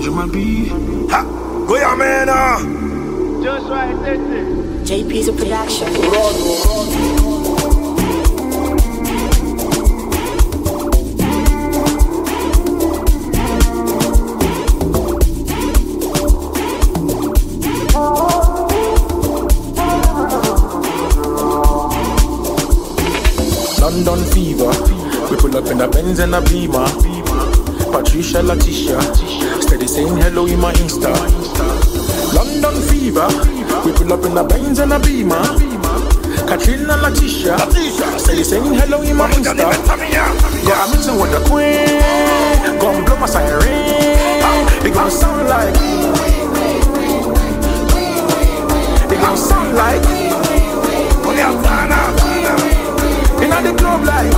Jumabi. Ha! Go ya man. Just right there. JP's a production. London fever. We pull up in a Benz and a Beamer. Patricia Letitia, steady saying hello in my Insta. London fever. We pull up in a Benz and a Beamer. Katrina Letitia, steady saying hello in my Insta. Got a meeting with the Queen. Gonna blow my siren. It gonna sound like. It gonna sound like. Inna the club like.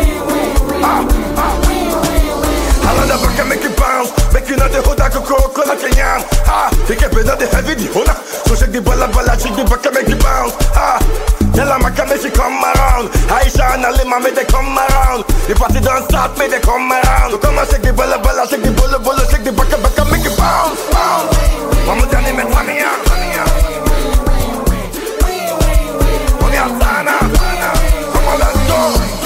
I love the back and make it bounce. Make you know the hood I could call like a yam. They get better the heavy the owner. So shake the balla, shake the back and make it bounce. Tell them I can make you come around. Aisha and Alima make they come around. The party don't start, make they come around. So come and shake the balla, shake the bolo, shake the back and make it bounce. Mama Johnny met Tania. Money Altana. Come on, let's go.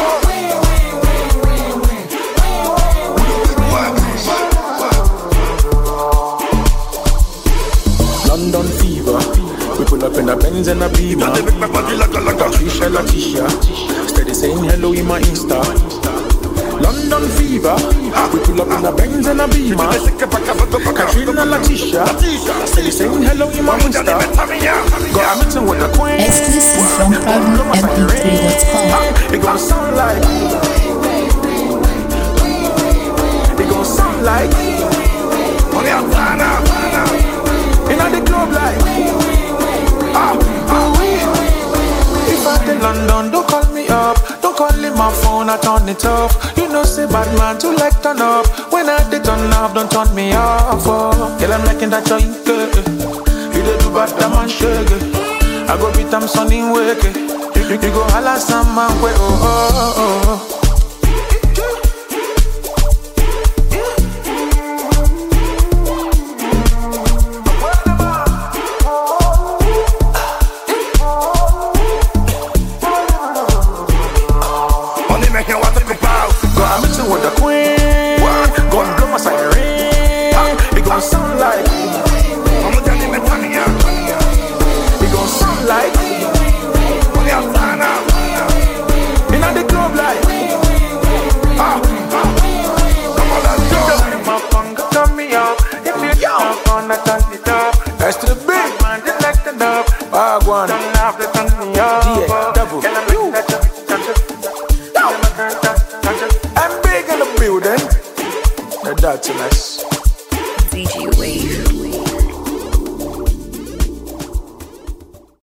London fever. We pull up in a Benz and a Beamer. Patricia Letitia, steady saying hello in my Insta. London fever. We pull up in a Benz and a Beamer. Katrina Letitia, steady saying hello in my Insta. Got a meeting with the Queen. Exclusive from PrimeMP3.com. It gon' sound like. It gon' sound like. Money Altana. Inna the club like. If I'm in London, don't call me up. Don't call in my phone, I turn it off. You know, say bad man too like turn up. When I did turn up, don't turn me off. Oh, girl, I'm liking that joint. You dey do bad, that man shake. I go beat them sunny wake. You go holla some man way. Oh. I'm meeting with the Queen. Gonna blow my siren. It gon' sound like. Mama Johnny met Tania. It gon' sound like. Money Altana. Inna the club like. Come on, let's go. My phone gon' turn me up. If you don't wanna turn it up. That's to the big man, just like the dub. Wagwan. Don't have to turn me up. Double. I'm big in the building. The dirtiness. DJ Wave.